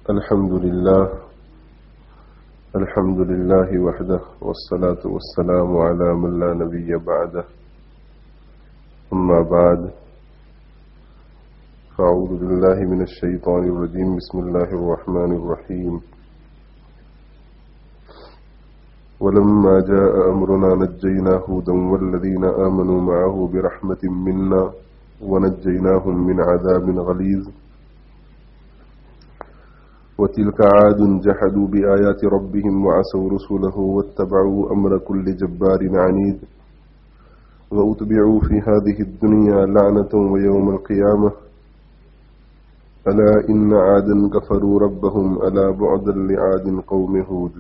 الحمد لله وحده والصلاة والسلام على من لا نبي بعده أما بعد فأعوذ بالله من الشيطان الرجيم بسم الله الرحمن الرحيم ولما جاء أمرنا نجينا هودا والذين آمنوا معه برحمة منا ونجيناهم من عذاب غليظ وتلك عاد جحدوا بآيات ربهم وعصوا رسله واتبعوا أمر كل جبار عنيد وأتبعوا في هذه الدنيا لعنة ويوم القيامة ألا إن عادا كفروا ربهم ألا بعدا لعاد قوم هود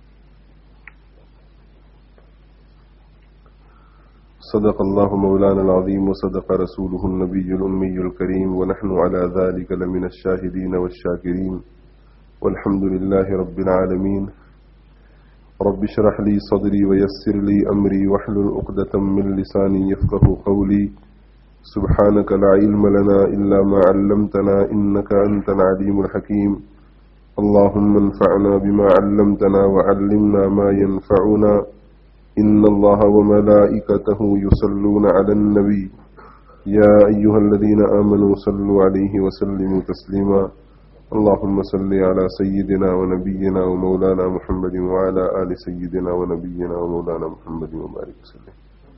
صدق الله مولانا العظيم وصدق رسوله النبي الأمي الكريم ونحن على ذلك لمن الشاهدين والشاكرين والحمد لله رب العالمين رب اشرح لي صدري ويسر لي أمري واحلل عقدة من لساني يفقه قولي سبحانك لا علم لنا إلا ما علمتنا إنك أنت العليم الحكيم اللهم انفعنا بما علمتنا وعلمنا ما ينفعنا إن الله وملائكته يصلون على النبي يا أيها الذين آمنوا صلوا عليه وسلموا تسليما اللهم صل على سيدنا ونبينا ومولانا محمد وعلى آل سيدنا ونبينا ومولانا محمد وبارك وسلم.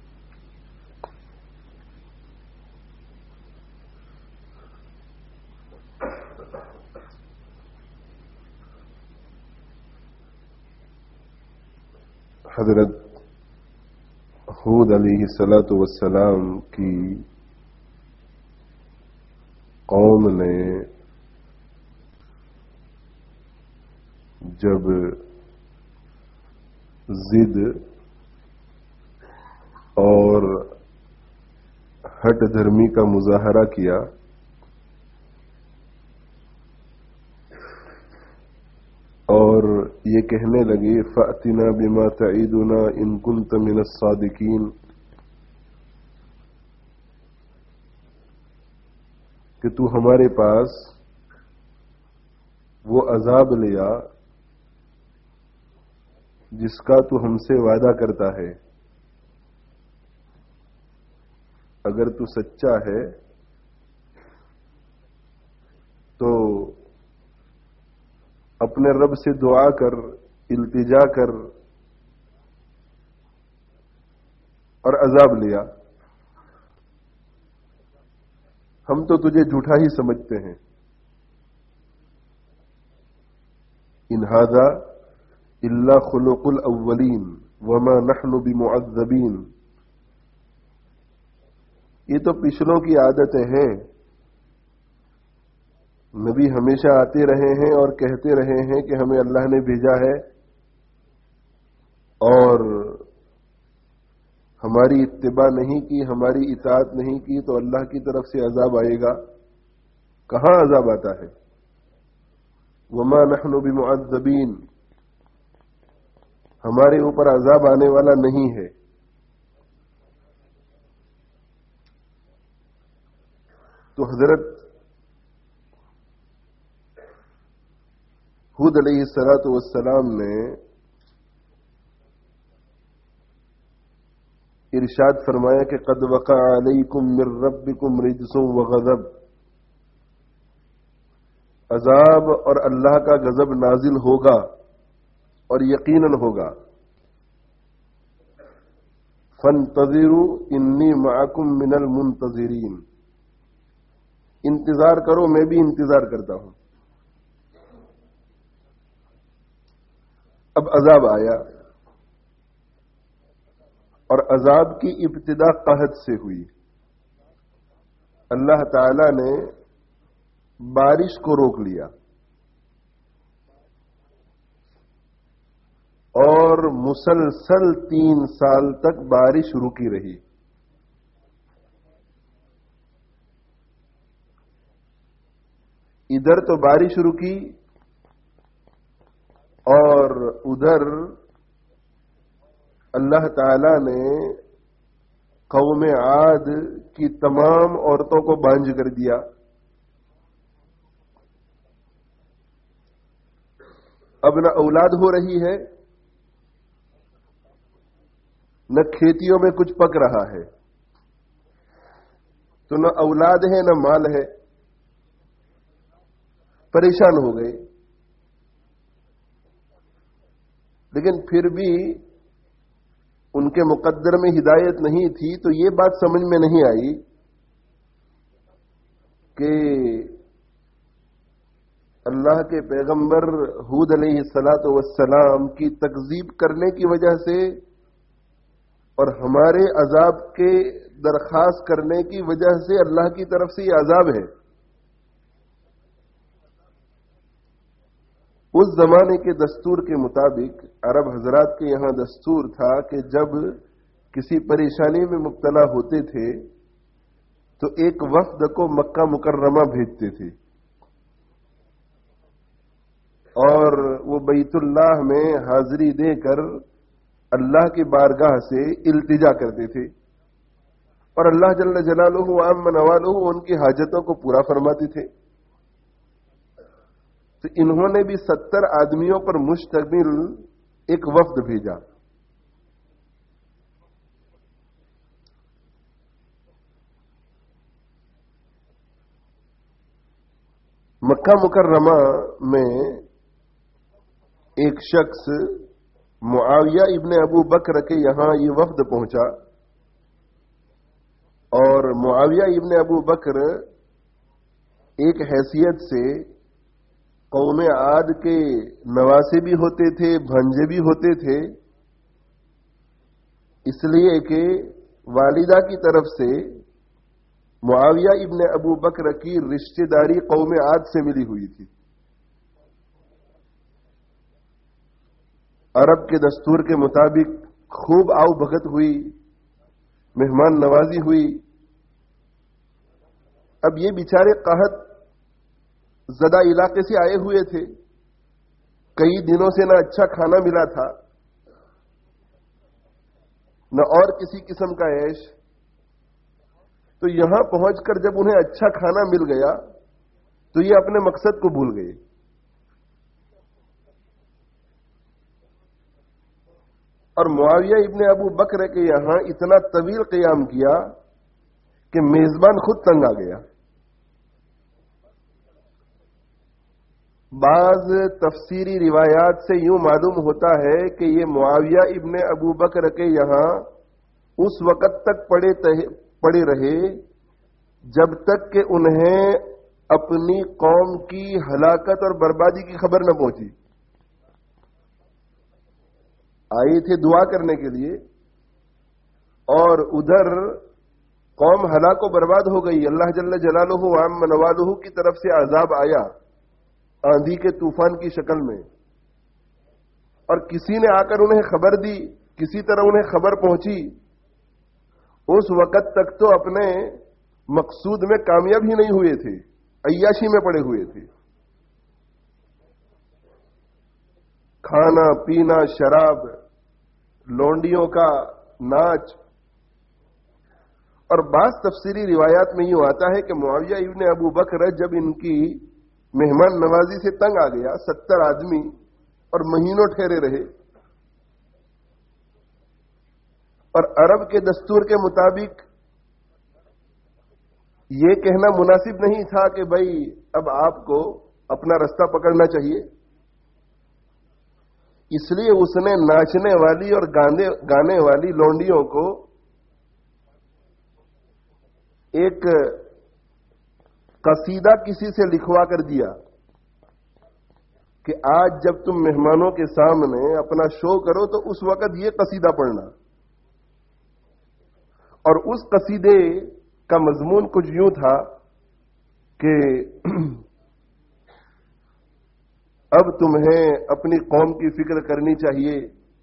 حضرت ہود علیہ الصلاۃ والسلام کی قوم نے جب ضد اور ہٹ دھرمی کا مظاہرہ کیا اور یہ کہنے لگے فَأْتِنَا بِمَا تَعِدُنَا إِن كُنتَ مِنَ الصَّادِقِينَ کہ تو ہمارے پاس وہ عذاب لیا جس کا تو ہم سے وعدہ کرتا ہے. اگر تو سچا ہے تو اپنے رب سے دعا کر التجا کر اور عذاب لیا. ہم تو تجھے جھوٹا ہی سمجھتے ہیں. ان ھذا الا خلق الاولین وما نحن بمعذبین. یہ تو پچھلوں کی عادتیں ہیں. نبی ہمیشہ آتے رہے ہیں اور کہتے رہے ہیں کہ ہمیں اللہ نے بھیجا ہے اور ہماری اتباع نہیں کی, ہماری اطاعت نہیں کی تو اللہ کی طرف سے عذاب آئے گا. کہاں عذاب آتا ہے؟ وما نحن بمعذبین, ہمارے اوپر عذاب آنے والا نہیں ہے. تو حضرت ہود علیہ الصلاۃ والسلام نے ارشاد فرمایا کہ قد وقع علیکم من ربکم رجس وغضب, عذاب اور اللہ کا غضب نازل ہوگا اور یقیناً ہوگا. فانتظروا انی معکم من المنتظرین, انتظار کرو میں بھی انتظار کرتا ہوں. اب عذاب آیا اور عذاب کی ابتدا قحط سے ہوئی. اللہ تعالی نے بارش کو روک لیا اور مسلسل 3 سال تک بارش رکی رہی. ادھر تو بارش رکی اور ادھر اللہ تعالی نے قوم عاد کی تمام عورتوں کو بانجھ کر دیا. اب نہ اولاد ہو رہی ہے، نہ کھیتیوں میں کچھ پک رہا ہے، تو نہ اولاد ہے نہ مال ہے، پریشان ہو گئے۔ لیکن پھر بھی ان کے مقدر میں ہدایت نہیں تھی، تو یہ بات سمجھ میں نہیں آئی کہ اللہ کے پیغمبر ہود علیہ الصلاۃ والسلام کی تکذیب کرنے کی وجہ سے اور ہمارے عذاب کے درخواست کرنے کی وجہ سے اللہ کی طرف سے یہ عذاب ہے۔ اس زمانے کے دستور کے مطابق عرب حضرات کے یہاں دستور تھا کہ جب کسی پریشانی میں مبتلا ہوتے تھے تو ایک وفد کو مکہ مکرمہ بھیجتے تھے اور وہ بیت اللہ میں حاضری دے کر اللہ کی بارگاہ سے التجا کرتے تھے، اور اللہ جل جلالہ وعم نوالہ ان کی حاجتوں کو پورا فرماتے تھے۔ تو انہوں نے بھی 70 آدمیوں پر مشتمل ایک وفد بھیجا۔ مکہ مکرمہ میں ایک شخص معاویہ ابن ابو بکر کے یہاں یہ وفد پہنچا، اور معاویہ ابن ابو بکر ایک حیثیت سے قوم عاد کے نواسے بھی ہوتے تھے، بھانجے بھی ہوتے تھے، اس لیے کہ والدہ کی طرف سے معاویہ ابن ابو بکر کی رشتہ داری قوم عاد سے ملی ہوئی تھی۔ عرب کے دستور کے مطابق خوب آؤ بھگت ہوئی، مہمان نوازی ہوئی۔ اب یہ بیچارے قحط زدہ علاقے سے آئے ہوئے تھے، کئی دنوں سے نہ اچھا کھانا ملا تھا نہ اور کسی قسم کا عیش، تو یہاں پہنچ کر جب انہیں اچھا کھانا مل گیا تو یہ اپنے مقصد کو بھول گئے۔ اور معاویہ ابن ابو بکر کے یہاں اتنا طویل قیام کیا کہ میزبان خود تنگ آ گیا۔ بعض تفسیری روایات سے یوں معلوم ہوتا ہے کہ یہ معاویہ ابن ابو بکر کے یہاں اس وقت تک پڑے رہے جب تک کہ انہیں اپنی قوم کی ہلاکت اور بربادی کی خبر نہ پہنچی۔ آئے تھے دعا کرنے کے لیے اور ادھر قوم ہلاک و برباد ہو گئی، اللہ جل جلالہ وعم نوالہ کی طرف سے عذاب آیا آندھی کے طوفان کی شکل میں، اور کسی نے آ کر انہیں خبر دی، کسی طرح انہیں خبر پہنچی۔ اس وقت تک تو اپنے مقصود میں کامیاب ہی نہیں ہوئے تھے، عیاشی میں پڑے ہوئے تھے، کھانا پینا، شراب، لونڈیوں کا ناچ۔ اور بعض تفسیری روایات میں یوں آتا ہے کہ معاویہ ابن ابو بکر جب ان کی مہمان نوازی سے تنگ آ گیا، 70 آدمی اور مہینوں ٹھہرے رہے، اور عرب کے دستور کے مطابق یہ کہنا مناسب نہیں تھا کہ بھائی اب آپ کو اپنا رستہ پکڑنا چاہیے، اس لیے اس نے ناچنے والی اور گانے والی لونڈیوں کو ایک قصیدہ کسی سے لکھوا کر دیا کہ آج جب تم مہمانوں کے سامنے اپنا شو کرو تو اس وقت یہ قصیدہ پڑھنا۔ اور اس قصیدے کا مضمون کچھ یوں تھا کہ اب تمہیں اپنی قوم کی فکر کرنی چاہیے،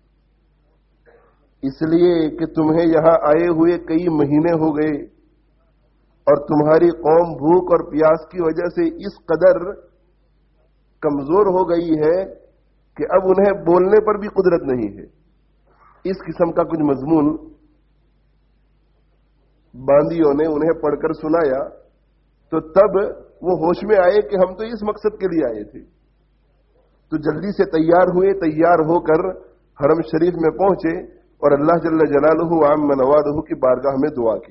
اس لیے کہ تمہیں یہاں آئے ہوئے کئی مہینے ہو گئے اور تمہاری قوم بھوک اور پیاس کی وجہ سے اس قدر کمزور ہو گئی ہے کہ اب انہیں بولنے پر بھی قدرت نہیں ہے۔ اس قسم کا کچھ مضمون باندیوں نے انہیں پڑھ کر سنایا تو تب وہ ہوش میں آئے کہ ہم تو اس مقصد کے لیے آئے تھے، تو جلدی سے تیار ہوئے، تیار ہو کر حرم شریف میں پہنچے اور اللہ جل جلالہ وعم نوالہ کی بارگاہ میں دعا کی۔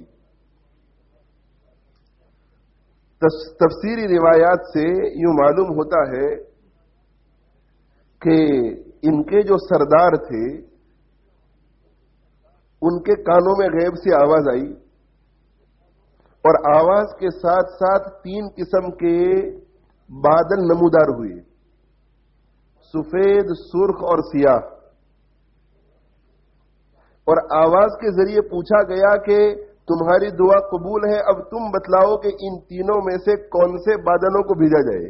تفسیری روایات سے یوں معلوم ہوتا ہے کہ ان کے جو سردار تھے ان کے کانوں میں غیب سے آواز آئی، اور آواز کے ساتھ ساتھ 3 قسم کے بادل نمودار ہوئے، سفید، سرخ اور سیاہ، اور آواز کے ذریعے پوچھا گیا کہ تمہاری دعا قبول ہے، اب تم بتلاؤ کہ ان تینوں میں سے کون سے بادلوں کو بھیجا جائے۔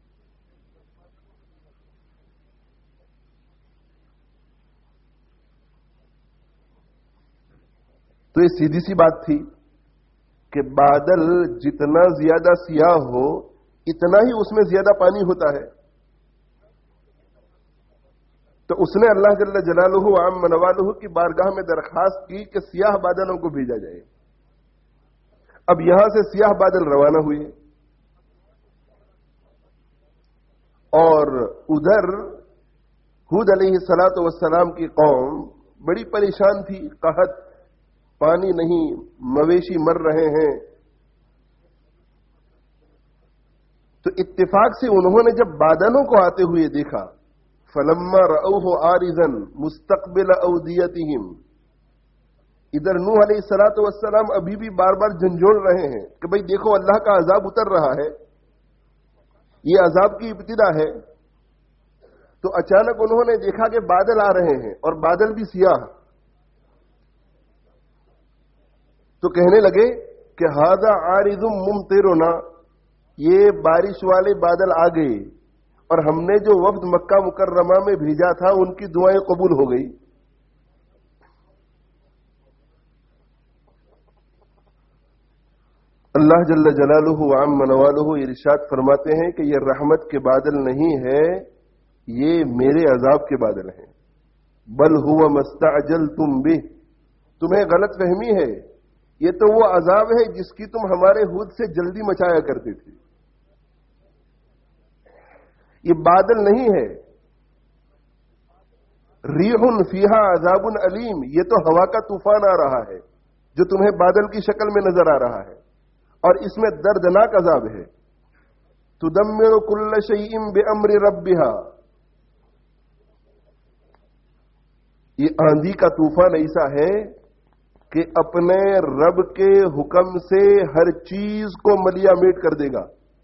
تو یہ سیدھی سی بات تھی کہ بادل جتنا زیادہ سیاہ ہو اتنا ہی اس میں زیادہ پانی ہوتا ہے۔ تو اس نے اللہ جل جلالہ وعم نوالہ کی بارگاہ میں درخواست کی کہ سیاہ بادلوں کو بھیجا جائے۔ اب یہاں سے سیاہ بادل روانہ ہوئے اور ادھر ہود علیہ الصلوۃ والسلام کی قوم بڑی پریشان تھی، قحط، پانی نہیں، مویشی مر رہے ہیں۔ تو اتفاق سے انہوں نے جب بادلوں کو آتے ہوئے دیکھا، فلما رأوه عارضا مستقبل اودیتهم، ادھر نوح علیہ الصلوۃ والسلام ابھی بھی بار بار جھنجھوڑ رہے ہیں کہ بھئی دیکھو اللہ کا عذاب اتر رہا ہے، یہ عذاب کی ابتدا ہے۔ تو اچانک انہوں نے دیکھا کہ بادل آ رہے ہیں اور بادل بھی سیاہ، تو کہنے لگے کہ ھذا عارض ممطرنا، یہ بارش والے بادل آ گئے، اور ہم نے جو وفد مکہ مکرمہ میں بھیجا تھا ان کی دعائیں قبول ہو گئی۔ اللہ جل جلالہ وعم نوالہ ارشاد فرماتے ہیں کہ یہ رحمت کے بادل نہیں ہے، یہ میرے عذاب کے بادل ہیں۔ بل هو ما استعجلتم به، تمہیں غلط فہمی ہے، یہ تو وہ عذاب ہے جس کی تم ہمارے ہود سے جلدی مچایا کرتے تھے۔ یہ بادل نہیں ہے، ریح فیہا عذاب علیم، یہ تو ہوا کا طوفان آ رہا ہے جو تمہیں بادل کی شکل میں نظر آ رہا ہے، اور اس میں دردناک عذاب ہے۔ تدمر کل شیء بامر ربھا، یہ آندھی کا طوفان ایسا ہے کہ اپنے رب کے حکم سے ہر چیز کو ملیا میٹ کر دے گا۔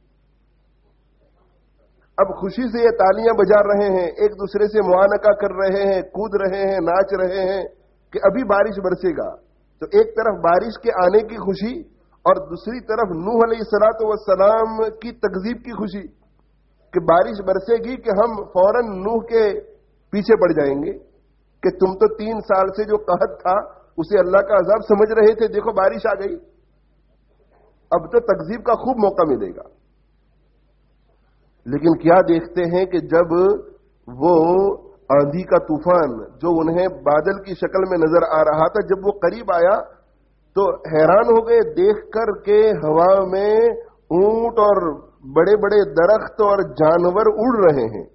اب خوشی سے یہ تالیاں بجا رہے ہیں، ایک دوسرے سے معانقہ کر رہے ہیں، کود رہے ہیں، ناچ رہے ہیں کہ ابھی بارش برسے گا۔ تو ایک طرف بارش کے آنے کی خوشی اور دوسری طرف نوح علیہ الصلوۃ والسلام کی تکذیب کی خوشی کہ بارش برسے گی کہ ہم فوراً نوح کے پیچھے پڑ جائیں گے کہ تم تو 3 سال سے جو قحط تھا اسے اللہ کا عذاب سمجھ رہے تھے، دیکھو بارش آ گئی، اب تو تکذیب کا خوب موقع ملے گا۔ لیکن کیا دیکھتے ہیں کہ جب وہ آندھی کا طوفان جو انہیں بادل کی شکل میں نظر آ رہا تھا، جب وہ قریب آیا تو حیران ہو گئے دیکھ کر کے ہوا میں اونٹ اور بڑے بڑے درخت اور جانور اڑ رہے ہیں۔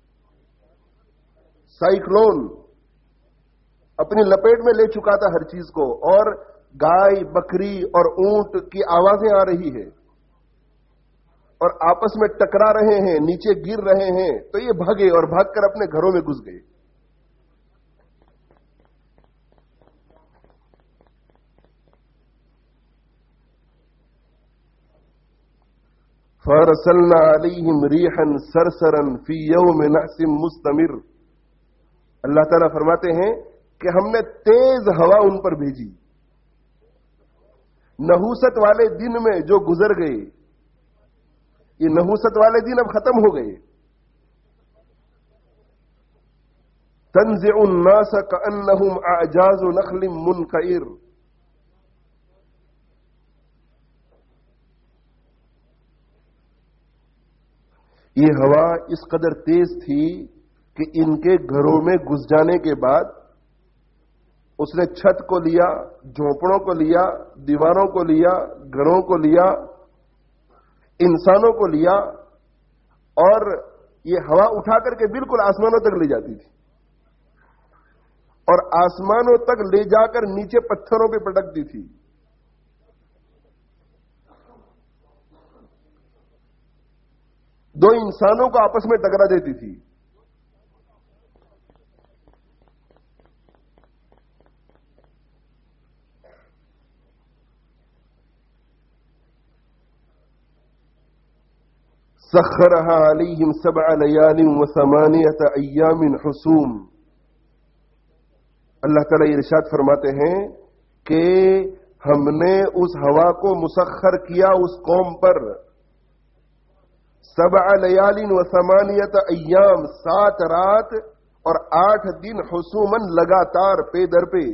سائیکلون اپنی لپیٹ میں لے چکا تھا ہر چیز کو، اور گائے، بکری اور اونٹ کی آوازیں آ رہی ہے اور آپس میں ٹکرا رہے ہیں، نیچے گر رہے ہیں۔ تو یہ بھاگے اور بھاگ کر اپنے گھروں میں گھس گئے۔ فَأَرْسَلْنَا عَلَيْهِمْ رِيحًا صَرْصَرًا فِي يَوْمِ نَحْسٍ مُسْتَمِرٍ، اللہ تعالیٰ فرماتے ہیں کہ ہم نے تیز ہوا ان پر بھیجی، نحوست والے دن میں جو گزر گئے، یہ نحوست والے دن اب ختم ہو گئے۔ تنزع الناس كأنهم اعجاز نخل منقعر، یہ ہوا اس قدر تیز تھی کہ ان کے گھروں میں گھس جانے کے بعد اس نے چھت کو لیا، جھونپڑوں کو لیا، دیواروں کو لیا، گھروں کو لیا، انسانوں کو لیا، اور یہ ہوا اٹھا کر کے بالکل آسمانوں تک لے جاتی تھی اور آسمانوں تک لے جا کر نیچے پتھروں پہ پٹکتی تھی. دو انسانوں کو آپس میں ٹکرا دیتی تھی. سخرها عليهم 7 ليال و8 أيام حسوم. اللہ تعالیٰ ارشاد فرماتے ہیں کہ ہم نے اس ہوا کو مسخر کیا اس قوم پر 7 لیال و8 ایام 7 رات اور 8 دن حسومن لگاتار پے در پہ.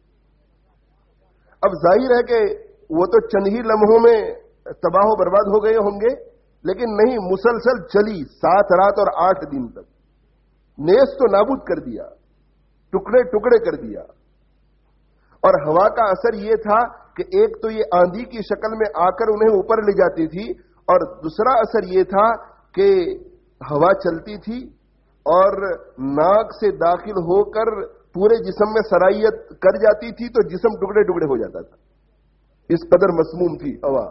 اب ظاہر ہے کہ وہ تو چند ہی لمحوں میں تباہ و برباد ہو گئے ہوں گے، لیکن نہیں، مسلسل چلی 7 رات اور 8 دن تک. نیز تو نابود کر دیا، ٹکڑے ٹکڑے کر دیا. اور ہوا کا اثر یہ تھا کہ ایک تو یہ آندھی کی شکل میں آ کر انہیں اوپر لے جاتی تھی، اور دوسرا اثر یہ تھا کہ ہوا چلتی تھی اور ناک سے داخل ہو کر پورے جسم میں سرائیت کر جاتی تھی تو جسم ٹکڑے ٹکڑے ہو جاتا تھا. اس قدر مسموم تھی ہوا.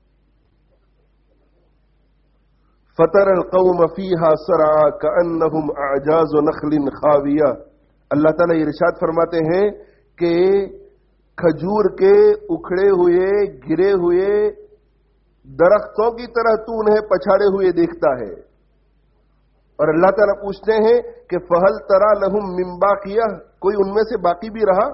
فَتَرَى الْقَوْمَ فِيهَا سَرْعَىٰ كَأَنَّهُمْ أَعْجَازُ نَخْلٍ خَاوِيَةٍ. اللہ تعالیٰ ارشاد فرماتے ہیں کہ کھجور کے اکھڑے ہوئے گرے ہوئے درختوں کی طرح تو انہیں پچھاڑے ہوئے دیکھتا ہے. اور اللہ تعالیٰ پوچھتے ہیں کہ فَهَلْ تَرَىٰ لَهُم مِّن بَاقِيَةٍ، کوئی ان میں سے باقی بھی رہا؟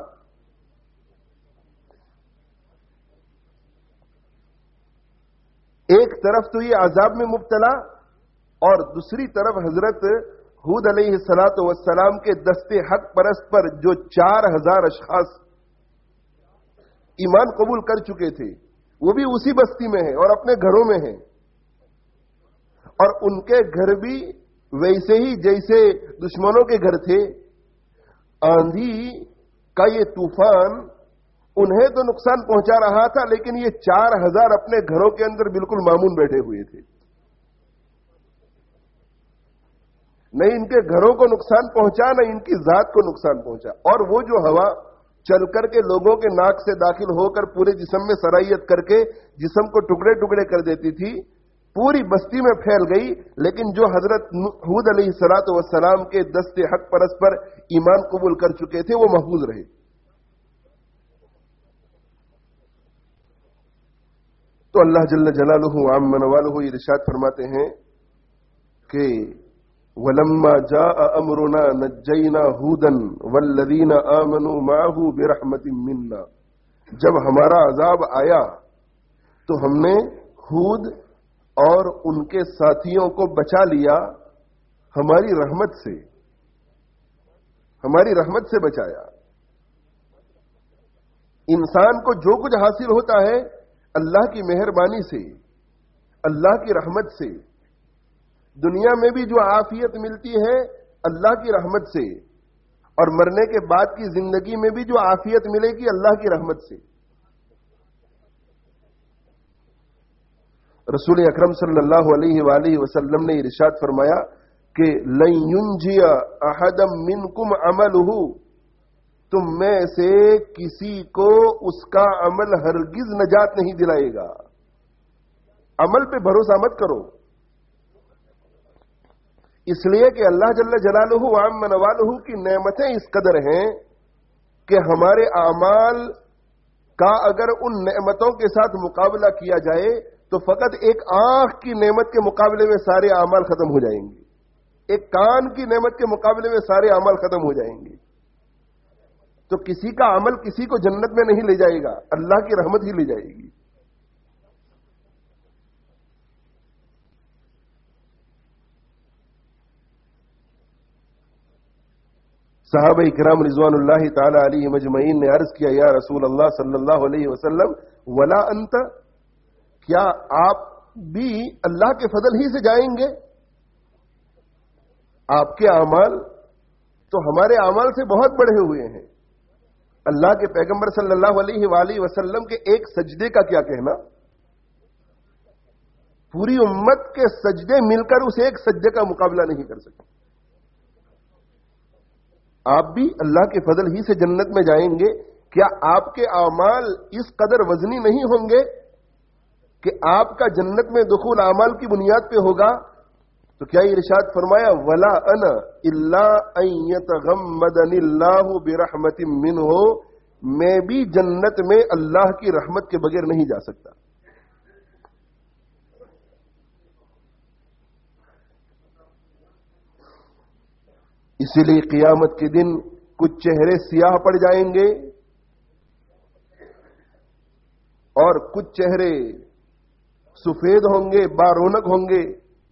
ایک طرف تو یہ عذاب میں مبتلا اور دوسری طرف حضرت ہود علیہ السلام کے دستے حق پرست پر جو 4000 اشخاص ایمان قبول کر چکے تھے، وہ بھی اسی بستی میں ہیں اور اپنے گھروں میں ہیں، اور ان کے گھر بھی ویسے ہی جیسے دشمنوں کے گھر تھے. آندھی کا یہ طوفان انہیں تو نقصان پہنچا رہا تھا، لیکن یہ 4000 اپنے گھروں کے اندر بالکل معمون بیٹھے ہوئے تھے. نہیں ان کے گھروں کو نقصان پہنچا، نہ ان کی ذات کو نقصان پہنچا. اور وہ جو ہوا چل کر کے لوگوں کے ناک سے داخل ہو کر پورے جسم میں سرائیت کر کے جسم کو ٹکڑے ٹکڑے کر دیتی تھی، پوری بستی میں پھیل گئی. لیکن جو حضرت ہود علیہ السلام کے دستے حق پرست پر ایمان قبول کر چکے تھے وہ محفوظ رہے. تو اللہ جل جلالہ عم نوالہ ارشاد فرماتے ہیں کہ وَلَمَّا جَاءَ أَمْرُنَا نَجَّيْنَا هُودًا وَالَّذِينَ آمَنُوا مَعَهُ بِرَحْمَةٍ مِنَّا. جب ہمارا عذاب آیا تو ہم نے ہود اور ان کے ساتھیوں کو بچا لیا ہماری رحمت سے، ہماری رحمت سے بچایا. انسان کو جو کچھ حاصل ہوتا ہے اللہ کی مہربانی سے، اللہ کی رحمت سے. دنیا میں بھی جو عافیت ملتی ہے اللہ کی رحمت سے، اور مرنے کے بعد کی زندگی میں بھی جو عافیت ملے گی اللہ کی رحمت سے. رسول اکرم صلی اللہ علیہ وآلہ وسلم نے ارشاد فرمایا کہ لن ينجي احد منکم عملہ، تم میں سے کسی کو اس کا عمل ہرگز نجات نہیں دلائے گا. عمل پہ بھروسہ مت کرو، اس لیے کہ اللہ جل جلالہ وعم نوالہ کی نعمتیں اس قدر ہیں کہ ہمارے اعمال کا اگر ان نعمتوں کے ساتھ مقابلہ کیا جائے تو فقط ایک آنکھ کی نعمت کے مقابلے میں سارے اعمال ختم ہو جائیں گے، ایک کان کی نعمت کے مقابلے میں سارے اعمال ختم ہو جائیں گے. تو کسی کا عمل کسی کو جنت میں نہیں لے جائے گا، اللہ کی رحمت ہی لے جائے گی. صحابہ کرام رضوان اللہ تعالی علیہ مجمعین نے عرض کیا یا رسول اللہ صلی اللہ علیہ وسلم ولا انت، کیا آپ بھی اللہ کے فضل ہی سے جائیں گے؟ آپ کے اعمال تو ہمارے اعمال سے بہت بڑھے ہوئے ہیں. اللہ کے پیغمبر صلی اللہ علیہ وآلہ وسلم کے ایک سجدے کا کیا کہنا؟ پوری امت کے سجدے مل کر اس ایک سجدے کا مقابلہ نہیں کر سکتے. آپ بھی اللہ کے فضل ہی سے جنت میں جائیں گے. کیا آپ کے اعمال اس قدر وزنی نہیں ہوں گے کہ آپ کا جنت میں دخول اعمال کی بنیاد پہ ہوگا؟ تو کیا یہ ارشاد فرمایا ولا انا الا ان يتغمدني الله برحمت منه، میں بھی جنت میں اللہ کی رحمت کے بغیر نہیں جا سکتا. اسی لیے قیامت کے دن کچھ چہرے سیاہ پڑ جائیں گے اور کچھ چہرے سفید ہوں گے، بارونق ہوں گے.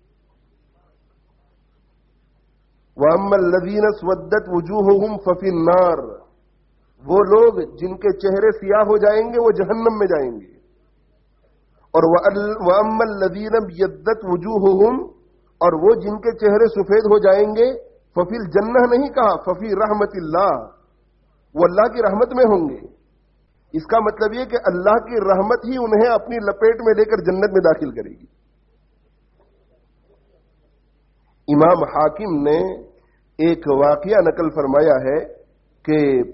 وَأَمَّا الَّذِينَ اسْوَدَّتْ وُجُوهُهُمْ فَفِي النَّارِ، وہ لوگ جن کے چہرے سیاہ ہو جائیں گے وہ جہنم میں جائیں گے. اور وَأَمَّا الَّذِينَ ابْيَضَّتْ وُجُوهُهُمْ، اور وہ جن کے چہرے سفید ہو جائیں گے فَفِي الْجَنَّةِ نہیں کہا، فَفِي رَحْمَةِ اللَّهِ، وہ اللہ کی رحمت میں ہوں گے. اس کا مطلب یہ کہ اللہ کی رحمت ہی انہیں اپنی لپیٹ میں لے کر جنت میں داخل کرے گی. امام حاکم نے ایک واقعہ نقل فرمایا ہے کہ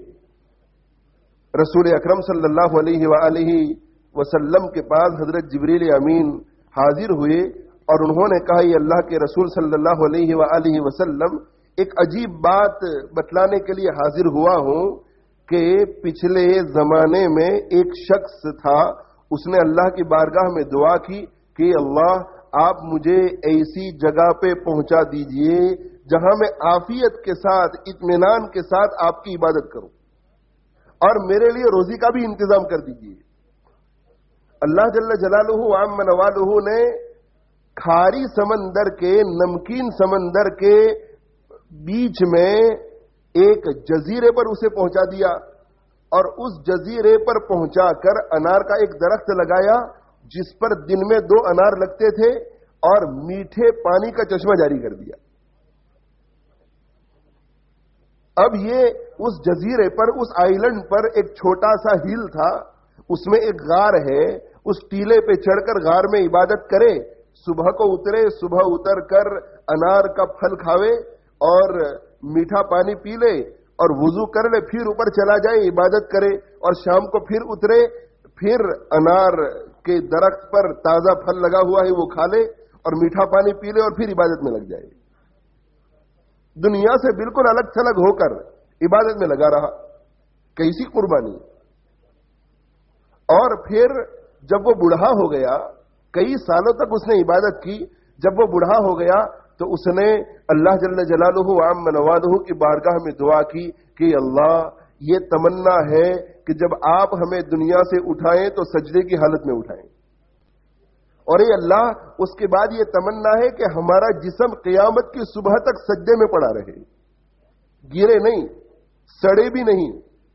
رسول اکرم صلی اللہ علیہ وآلہ وسلم کے پاس حضرت جبریل امین حاضر ہوئے اور انہوں نے کہا یہ اللہ کے رسول صلی اللہ علیہ وآلہ وسلم ایک عجیب بات بتلانے کے لیے حاضر ہوا ہوں کہ پچھلے زمانے میں ایک شخص تھا، اس نے اللہ کی بارگاہ میں دعا کی کہ اللہ آپ مجھے ایسی جگہ پہ پہنچا دیجئے جہاں میں عافیت کے ساتھ اطمینان کے ساتھ آپ کی عبادت کروں اور میرے لیے روزی کا بھی انتظام کر دیجئے. اللہ جل جلالہ وعم نوالہ نے کھاری سمندر کے، نمکین سمندر کے بیچ میں ایک جزیرے پر اسے پہنچا دیا اور اس جزیرے پر پہنچا کر انار کا ایک درخت لگایا جس پر دن میں 2 انار لگتے تھے اور میٹھے پانی کا چشمہ جاری کر دیا. اب یہ اس جزیرے پر، اس آئیلینڈ پر ایک چھوٹا سا ہل تھا، اس میں ایک غار ہے، اس ٹیلے پہ چڑھ کر غار میں عبادت کرے، صبح کو اترے، صبح اتر کر انار کا پھل کھاوے اور میٹھا پانی پی لے اور وضو کر لے، پھر اوپر چلا جائے عبادت کرے اور شام کو پھر اترے، پھر انار کے درخت پر تازہ پھل لگا ہوا ہے وہ کھا لے اور میٹھا پانی پی لے اور پھر عبادت میں لگ جائے. دنیا سے بالکل الگ تھلگ ہو کر عبادت میں لگا رہا. کیسی قربانی. اور پھر جب وہ بوڑھا ہو گیا، کئی سالوں تک اس نے عبادت کی، جب وہ بوڑھا ہو گیا تو اس نے اللہ جل جلالہ وعم نوالہ کی بارگاہ میں دعا کی کہ اللہ یہ تمنا ہے کہ جب آپ ہمیں دنیا سے اٹھائیں تو سجدے کی حالت میں اٹھائیں، اور اے اللہ اس کے بعد یہ تمنا ہے کہ ہمارا جسم قیامت کی صبح تک سجدے میں پڑا رہے، گرے نہیں، سڑے بھی نہیں.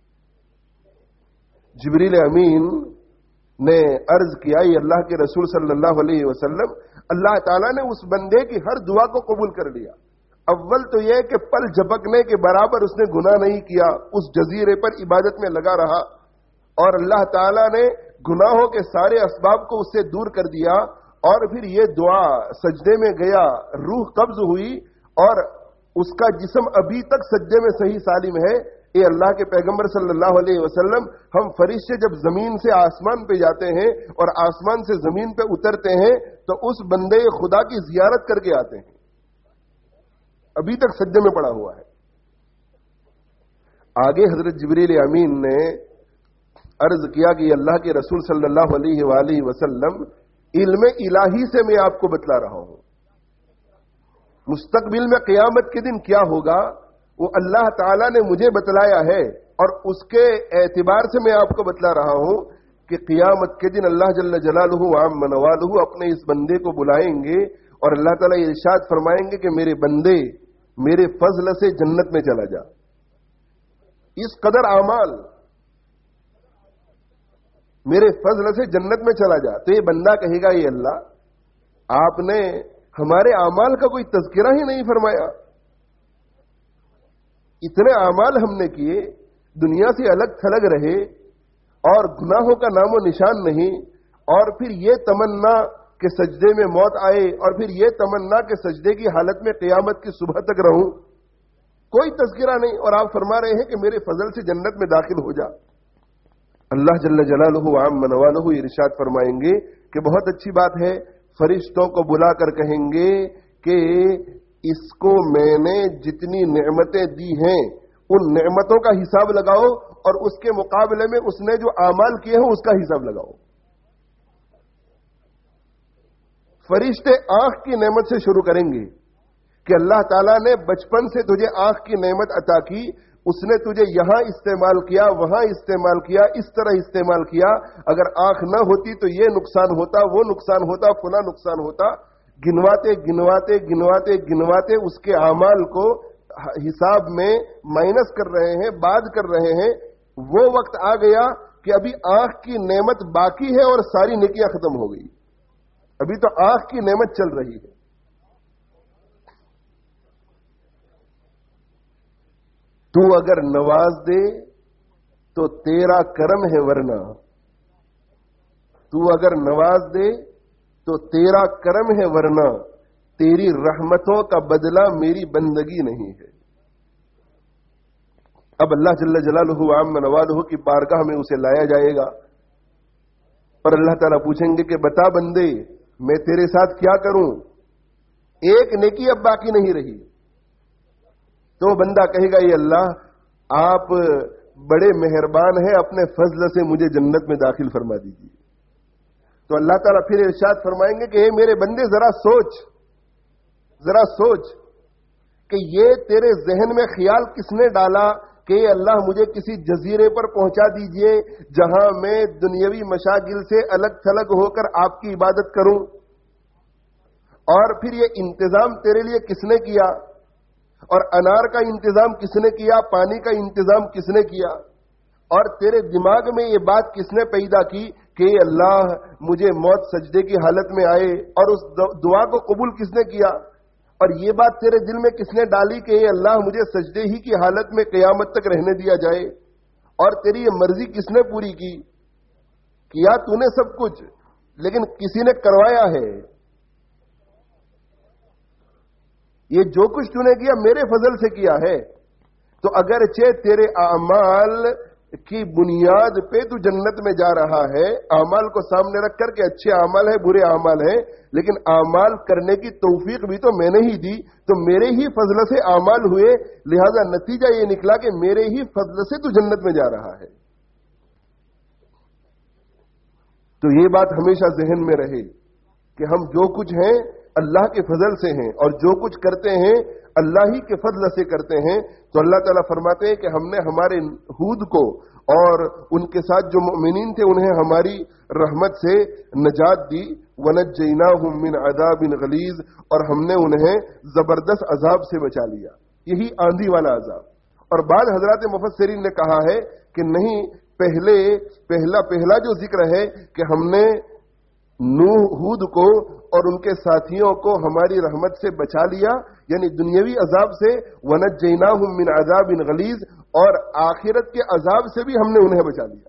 جبریل امین نے عرض کیا یہ اللہ کے رسول صلی اللہ علیہ وسلم، اللہ تعالیٰ نے اس بندے کی ہر دعا کو قبول کر لیا. اول تو یہ کہ پل جھپکنے کے برابر اس نے گناہ نہیں کیا، اس جزیرے پر عبادت میں لگا رہا اور اللہ تعالیٰ نے گناہوں کے سارے اسباب کو اس سے دور کر دیا. اور پھر یہ دعا سجدے میں گیا، روح قبض ہوئی اور اس کا جسم ابھی تک سجدے میں صحیح سالم ہے. اے اللہ کے پیغمبر صلی اللہ علیہ وسلم، ہم فرشتے جب زمین سے آسمان پہ جاتے ہیں اور آسمان سے زمین پہ اترتے ہیں تو اس بندے خدا کی زیارت کر کے آتے ہیں، ابھی تک سجدے میں پڑا ہوا ہے. آگے حضرت جبریل امین نے عرض کیا کہ اللہ کے رسول صلی اللہ علیہ وآلہ وسلم، علم الہی سے میں آپ کو بتلا رہا ہوں، مستقبل میں قیامت کے دن کیا ہوگا وہ اللہ تعالیٰ نے مجھے بتلایا ہے اور اس کے اعتبار سے میں آپ کو بتلا رہا ہوں کہ قیامت کے دن اللہ جل جلالہ وعم نوالہ اپنے اس بندے کو بلائیں گے اور اللہ تعالیٰ یہ ارشاد فرمائیں گے کہ میرے بندے میرے فضل سے جنت میں چلا جا. اس قدر اعمال، میرے فضل سے جنت میں چلا جا. تو یہ بندہ کہے گا یہ اللہ آپ نے ہمارے اعمال کا کوئی تذکرہ ہی نہیں فرمایا، اتنے اعمال ہم نے کیے، دنیا سے الگ تھلگ رہے اور گناہوں کا نام و نشان نہیں، اور پھر یہ تمنا کہ سجدے میں موت آئے اور پھر یہ تمنا کہ سجدے کی حالت میں قیامت کی صبح تک رہوں، کوئی تذکرہ نہیں، اور آپ فرما رہے ہیں کہ میرے فضل سے جنت میں داخل ہو جا۔ اللہ جل جلالہ وعم نوالہ ارشاد فرمائیں گے کہ بہت اچھی بات ہے، فرشتوں کو بلا کر کہیں گے کہ اس کو میں نے جتنی نعمتیں دی ہیں ان نعمتوں کا حساب لگاؤ اور اس کے مقابلے میں اس نے جو اعمال کیے ہیں اس کا حساب لگاؤ۔ فرشتے آنکھ کی نعمت سے شروع کریں گے کہ اللہ تعالیٰ نے بچپن سے تجھے آنکھ کی نعمت عطا کی، اس نے تجھے یہاں استعمال کیا، وہاں استعمال کیا، اس طرح استعمال کیا، اگر آنکھ نہ ہوتی تو یہ نقصان ہوتا، وہ نقصان ہوتا، فلاں نقصان ہوتا۔ گنواتے گنواتے گنواتے گنواتے اس کے اعمال کو حساب میں مائنس کر رہے ہیں، بعد کر رہے ہیں۔ وہ وقت آ گیا کہ ابھی آنکھ کی نعمت باقی ہے اور ساری نیکیاں ختم ہو گئی، ابھی تو آنکھ کی نعمت چل رہی ہے۔ تو اگر نواز دے تو تیرا کرم ہے، ورنہ تو اگر نواز دے تو تیرا کرم ہے، ورنہ تیری رحمتوں کا بدلہ میری بندگی نہیں ہے۔ اب اللہ جل جلالہ وعم نوالہ کی بارگاہ میں اسے لایا جائے گا اور اللہ تعالیٰ پوچھیں گے کہ بتا بندے میں تیرے ساتھ کیا کروں، ایک نیکی اب باقی نہیں رہی۔ تو بندہ کہے گا یہ اللہ آپ بڑے مہربان ہیں، اپنے فضل سے مجھے جنت میں داخل فرما دیجیے۔ تو اللہ تعالیٰ پھر ارشاد فرمائیں گے کہ اے میرے بندے ذرا سوچ کہ یہ تیرے ذہن میں خیال کس نے ڈالا کہ اے اللہ مجھے کسی جزیرے پر پہنچا دیجئے جہاں میں دنیاوی مشاغل سے الگ تھلگ ہو کر آپ کی عبادت کروں، اور پھر یہ انتظام تیرے لیے کس نے کیا، اور انار کا انتظام کس نے کیا، پانی کا انتظام کس نے کیا، اور تیرے دماغ میں یہ بات کس نے پیدا کی کہ اللہ مجھے موت سجدے کی حالت میں آئے، اور اس دعا کو قبول کس نے کیا، اور یہ بات تیرے دل میں کس نے ڈالی کہ اے اللہ مجھے سجدے ہی کی حالت میں قیامت تک رہنے دیا جائے، اور تیری یہ مرضی کس نے پوری کی؟ کیا تو نے سب کچھ، لیکن کسی نے کروایا ہے۔ یہ جو کچھ تو نے کیا میرے فضل سے کیا ہے۔ تو اگرچہ تیرے اعمال کی بنیاد پہ تو جنت میں جا رہا ہے، اعمال کو سامنے رکھ کر کے اچھے اعمال ہیں برے اعمال ہیں، لیکن اعمال کرنے کی توفیق بھی تو میں نے ہی دی، تو میرے ہی فضل سے اعمال ہوئے، لہذا نتیجہ یہ نکلا کہ میرے ہی فضل سے تو جنت میں جا رہا ہے۔ تو یہ بات ہمیشہ ذہن میں رہے کہ ہم جو کچھ ہیں اللہ کے فضل سے ہیں، اور جو کچھ کرتے ہیں اللہ ہی کے فضل سے کرتے ہیں۔ تو اللہ تعالیٰ فرماتے ہیں کہ ہم نے ہمارے ہود کو اور ان کے ساتھ جو مؤمنین تھے انہیں ہماری رحمت سے نجات دی، وَنَجَّيْنَاهُمْ مِنْ عَذَابٍ غَلِيظٍ، اور ہم نے انہیں زبردست عذاب سے بچا لیا، یہی آندھی والا عذاب۔ اور بعض حضرات مفسرین نے کہا ہے کہ نہیں، پہلا جو ذکر ہے کہ ہم نے نوح ہود کو اور ان کے ساتھیوں کو ہماری رحمت سے بچا لیا، یعنی دنیاوی عذاب سے، وَنَجَّيْنَاهُمْ مِنْ عَذَابٍ غَلِيظٍ، اور آخرت کے عذاب سے بھی ہم نے انہیں بچا لیا۔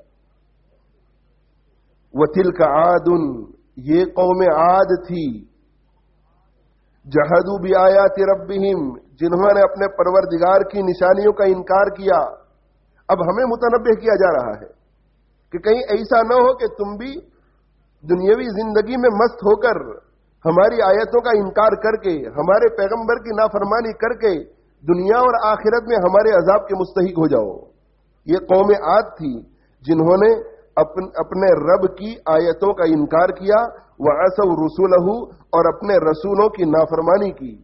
وَتِلْكَ عَادٌ، یہ قوم عاد تھی، جَحَدُوا بِآيَاتِ رَبِّهِمْ، جنہوں نے اپنے پروردگار کی نشانیوں کا انکار کیا۔ اب ہمیں متنبہ کیا جا رہا ہے کہ کہیں ایسا نہ ہو کہ تم بھی دنیاوی زندگی میں مست ہو کر ہماری آیتوں کا انکار کر کے، ہمارے پیغمبر کی نافرمانی کر کے دنیا اور آخرت میں ہمارے عذاب کے مستحق ہو جاؤ۔ یہ قوم عاد تھی جنہوں نے اپنے رب کی آیتوں کا انکار کیا، وَعَصَوْا رُسُلَهُ، اور اپنے رسولوں کی نافرمانی کی۔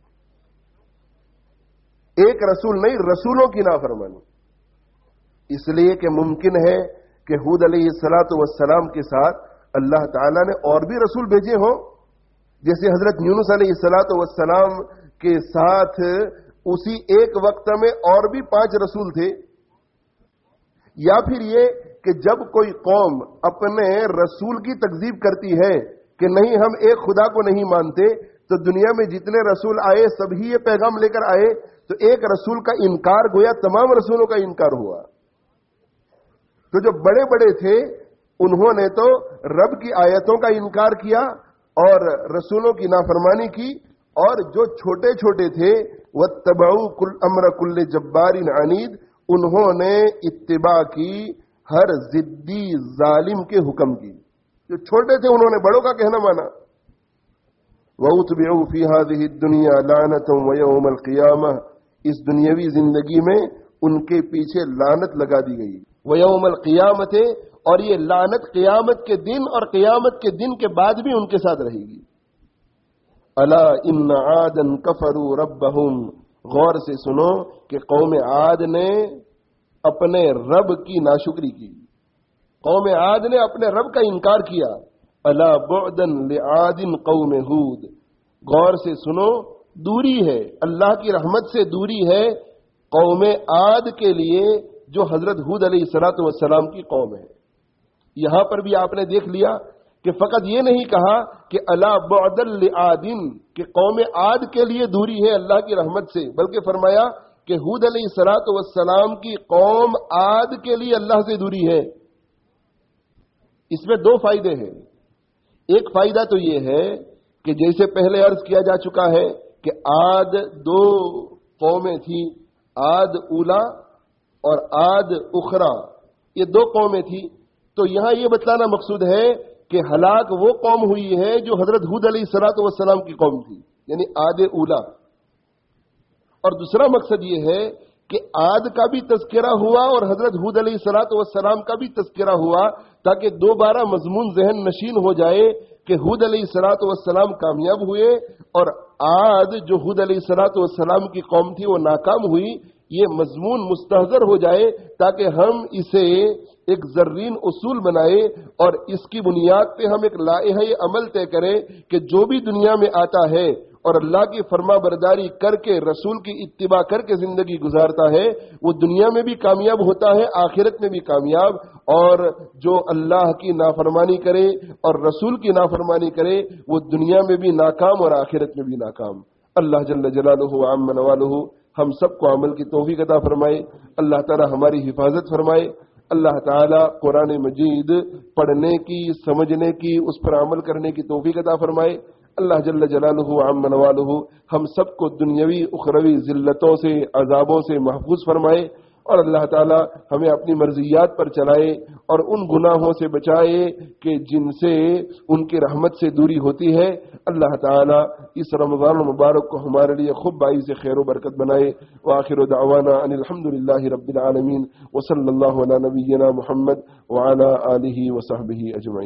ایک رسول نہیں، رسولوں کی نافرمانی، اس لیے کہ ممکن ہے کہ ہود علیہ السلام کے ساتھ اللہ تعالیٰ نے اور بھی رسول بھیجے ہوں، جیسے حضرت یونس علیہ السلام کے ساتھ اسی ایک وقت میں اور بھی 5 رسول تھے، یا پھر یہ کہ جب کوئی قوم اپنے رسول کی تکذیب کرتی ہے کہ نہیں ہم ایک خدا کو نہیں مانتے، تو دنیا میں جتنے رسول آئے سبھی یہ پیغام لے کر آئے، تو ایک رسول کا انکار گویا تمام رسولوں کا انکار ہوا۔ تو جو بڑے بڑے تھے انہوں نے تو رب کی آیتوں کا انکار کیا، اور رسولوں کی نافرمانی کی، اور جو چھوٹے چھوٹے تھے واتبعوا کل امر کل جبار عنید، انہوں نے اتباع کی ہر ضدی ظالم کے حکم کی. جو چھوٹے تھے انہوں نے بڑوں کا کہنا مانا. وَأُتْبِعُوا فِي هَذِهِ الدُّنْيَا لَعْنَةً وَيَوْمَ الْقِيَامَةِ، اس دنیاوی زندگی میں ان کے پیچھے لعنت لگا دی گئی. وَيَوْمَ الْقِيَامَةِ، اور یہ لعنت قیامت کے دن اور قیامت کے دن کے بعد بھی ان کے ساتھ رہے گی. الا ان عادا کفروا ربهم، غور سے سنو کہ قوم عاد نے اپنے رب کی ناشکری کی، قوم عاد نے اپنے رب کا انکار کیا. الا بعدا لعاد قوم ہود، غور سے سنو، دوری ہے، اللہ کی رحمت سے دوری ہے قوم عاد کے لیے جو حضرت ہود علیہ الصلوۃ والسلام کی قوم ہے. یہاں پر بھی آپ نے دیکھ لیا کہ فقط یہ نہیں کہا کہ الا بعدا لعاد کہ قوم عاد کے لیے دوری ہے اللہ کی رحمت سے، بلکہ فرمایا کہ ہود علیہ الصلوۃ والسلام کی قوم عاد کے لیے اللہ سے دوری ہے. اس میں دو فائدے ہیں. ایک فائدہ تو یہ ہے کہ جیسے پہلے عرض کیا جا چکا ہے کہ عاد دو قومیں تھیں، عاد اولا اور عاد اخرى، یہ دو قومیں تھیں. تو یہاں یہ بتلانا مقصود ہے کہ ہلاک وہ قوم ہوئی ہے جو حضرت ہود علیہ الصلوۃ والسلام کی قوم تھی، یعنی عاد اولا. اور دوسرا مقصد یہ ہے کہ عاد کا بھی تذکرہ ہوا اور حضرت ہود علیہ الصلوۃ والسلام کا بھی تذکرہ ہوا، تاکہ دوبارہ مضمون ذہن نشین ہو جائے کہ ہود علیہ الصلوۃ والسلام کامیاب ہوئے اور عاد جو ہود علیہ الصلوۃ والسلام کی قوم تھی وہ ناکام ہوئی. یہ مضمون مستحضر ہو جائے تاکہ ہم اسے ایک زرین اصول بنائے اور اس کی بنیاد پہ ہم ایک لائحہ عمل طے کریں کہ جو بھی دنیا میں آتا ہے اور اللہ کی فرما برداری کر کے رسول کی اتباع کر کے زندگی گزارتا ہے وہ دنیا میں بھی کامیاب ہوتا ہے، آخرت میں بھی کامیاب. اور جو اللہ کی نافرمانی کرے اور رسول کی نافرمانی کرے وہ دنیا میں بھی ناکام اور آخرت میں بھی ناکام. اللہ جل جلالہ وعم نوالہ ہم سب کو عمل کی توفیق عطا فرمائے. اللہ تعالی ہماری حفاظت فرمائے. اللہ تعالی قرآن مجید پڑھنے کی، سمجھنے کی، اس پر عمل کرنے کی توفیق عطا فرمائے. اللہ جل جلالہ وعم نوالہ ہم سب کو دنیاوی اخروی ذلتوں سے، عذابوں سے محفوظ فرمائے، اور اللہ تعالی ہمیں اپنی مرضیات پر چلائے اور ان گناہوں سے بچائے کہ جن سے ان کی رحمت سے دوری ہوتی ہے. اللہ تعالی اس رمضان المبارک کو ہمارے لیے خوب باعث خیر و برکت بنائے. وآخر دعوانا ان الحمدللہ رب العالمین وصلی اللہ علی نبینا محمد وعلی آلہ وصحبہ اجمعین.